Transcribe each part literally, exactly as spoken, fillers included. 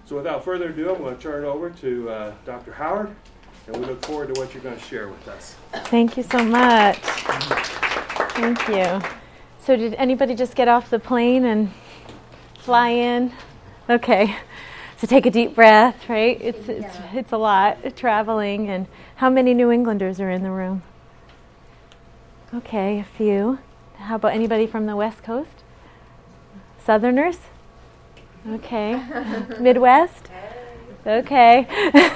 So without further ado, I'm going to turn it over to uh, Doctor Howard, and we look forward to what you're going to share with us. Thank you so much. Thank you. So did anybody just get off the plane and fly in? Okay. So take a deep breath, right? It's it's yeah. it's a lot traveling. And how many New Englanders are in the room? Okay, a few. How about anybody from the West Coast? Southerners? Okay. Midwest? Okay.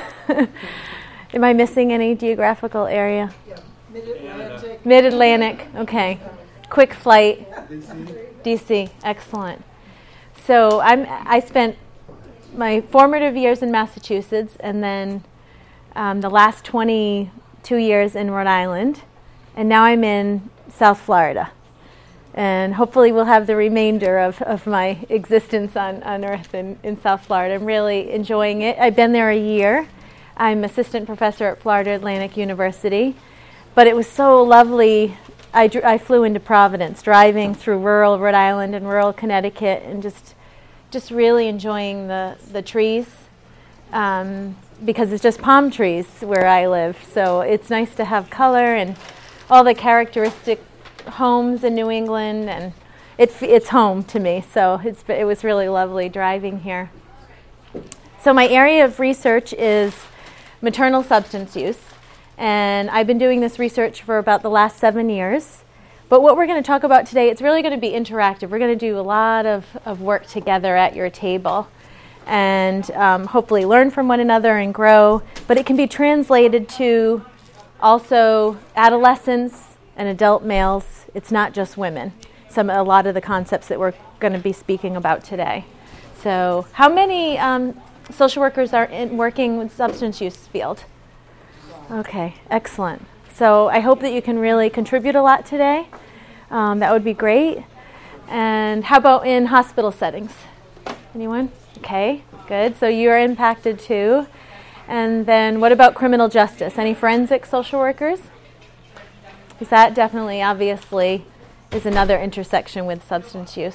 Am I missing any geographical area? Yeah. Mid-Atlantic. Mid-Atlantic. Okay. Quick flight. D C. D C. Excellent. So I'm I spent my formative years in Massachusetts, and then um, the last twenty-two years in Rhode Island, and now I'm in South Florida. And hopefully we'll have the remainder of, of my existence on, on Earth in, in South Florida. I'm really enjoying it. I've been there a year. I'm assistant professor at Florida Atlantic University. But it was so lovely. I, dr- I flew into Providence, driving through rural Rhode Island and rural Connecticut, and just just really enjoying the, the trees, um, because it's just palm trees where I live. So it's nice to have color and all the characteristic homes in New England, and it's it's home to me. So it's it was really lovely driving here. So my area of research is maternal substance use, and I've been doing this research for about the last seven years. But what we're going to talk about today, it's really going to be interactive. We're going to do a lot of, of work together at your table, and um, hopefully learn from one another and grow. But it can be translated to also adolescents and adult males. It's not just women. Some a lot of the concepts that we're going to be speaking about today. So how many um, social workers are in working with substance use field? Okay, excellent. So I hope that you can really contribute a lot today. Um, that would be great. And how about in hospital settings? Anyone? Okay, good. So you are impacted too. And then what about criminal justice? Any forensic social workers? Because that definitely, obviously, is another intersection with substance use.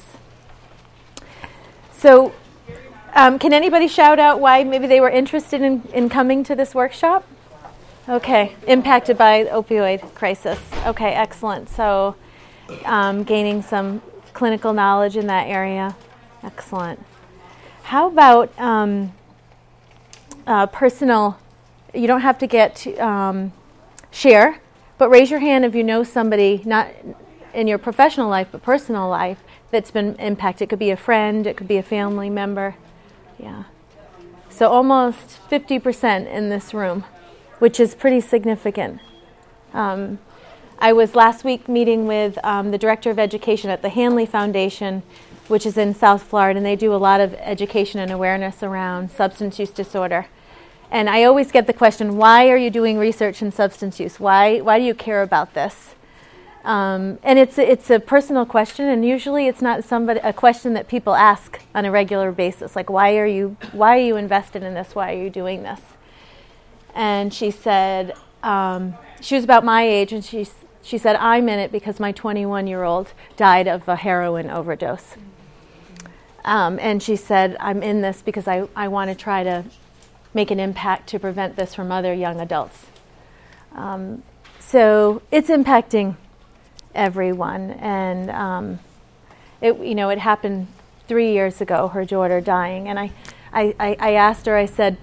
So um, can anybody shout out why maybe they were interested in, in coming to this workshop? Okay, impacted by the opioid crisis. Okay, excellent. So um, gaining some clinical knowledge in that area. Excellent. How about um, uh, personal, you don't have to get to um, share, but raise your hand if you know somebody, not in your professional life, but personal life, that's been impacted. It could be a friend, it could be a family member. Yeah. So almost fifty percent in this room, which is pretty significant. Um, I was last week meeting with um, the Director of Education at the Hanley Foundation, which is in South Florida, and they do a lot of education and awareness around substance use disorder. And I always get the question, why are you doing research in substance use? Why why do you care about this? Um, and it's a, it's a personal question, and usually it's not somebody a question that people ask on a regular basis. Like, why are you why are you invested in this? Why are you doing this? And she said, um, she was about my age, and she she said, I'm in it because my twenty-one-year-old died of a heroin overdose. Um, and she said, I'm in this because I, I want to try to make an impact to prevent this from other young adults. Um, so it's impacting everyone, and um, it you know it happened three years ago. Her daughter dying, and I I, I, I asked her. I said,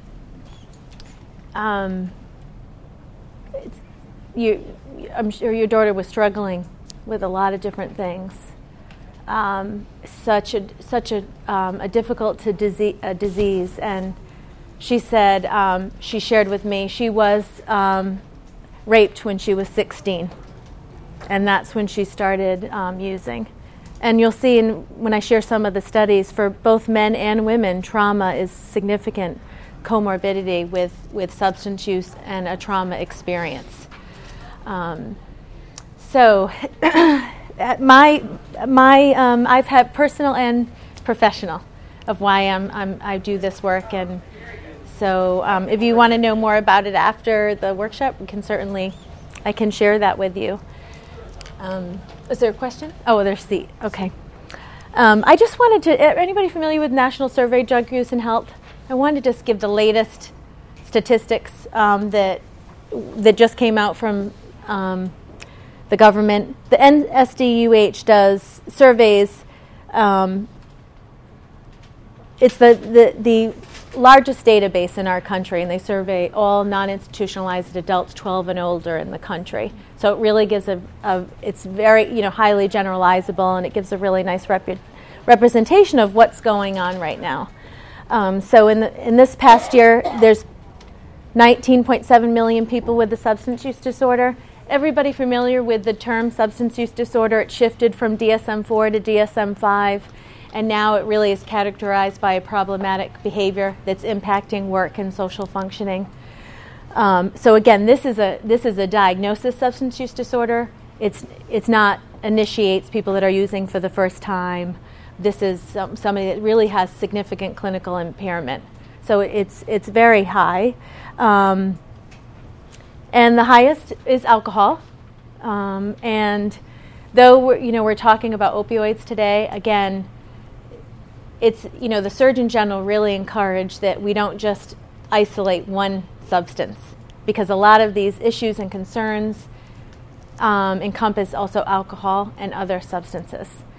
um, it's, "You, I'm sure your daughter was struggling with a lot of different things. Um, such a such a um, a difficult to disease, a disease." And she said um, she shared with me she was um, raped when she was sixteen. And that's when she started um, using. And you'll see in, when I share some of the studies, for both men and women, trauma is significant comorbidity with, with substance use and a trauma experience. Um, so my my um, I've had personal and professional of why I'm, I'm I do this work, and so um, if you want to know more about it after the workshop, we can certainly I can share that with you. Um, is there a question? Oh, there's the, okay. Um, I just wanted to, anybody familiar with National Survey Drug Use and Health? I wanted to just give the latest statistics um, that that just came out from um, the government. The N S D U H does surveys. Um, it's the, the the largest database in our country, and they survey all non-institutionalized adults twelve and older in the country. So it really gives a, a it's very you know highly generalizable, and it gives a really nice repu- representation of what's going on right now. Um, so in the, in this past year, there's nineteen point seven million people with a substance use disorder. Everybody familiar with the term substance use disorder? It shifted from D S M four to D S M five. And now it really is characterized by a problematic behavior that's impacting work and social functioning. Um, so again, this is a this is a diagnosis substance use disorder. It's it's not initiates people that are using for the first time. This is um, somebody that really has significant clinical impairment. So it's it's very high, um, and the highest is alcohol. Um, and though we're, you know we're talking about opioids today, again. It's, you know, the Surgeon General really encouraged that we don't just isolate one substance, because a lot of these issues and concerns um, encompass also alcohol and other substances.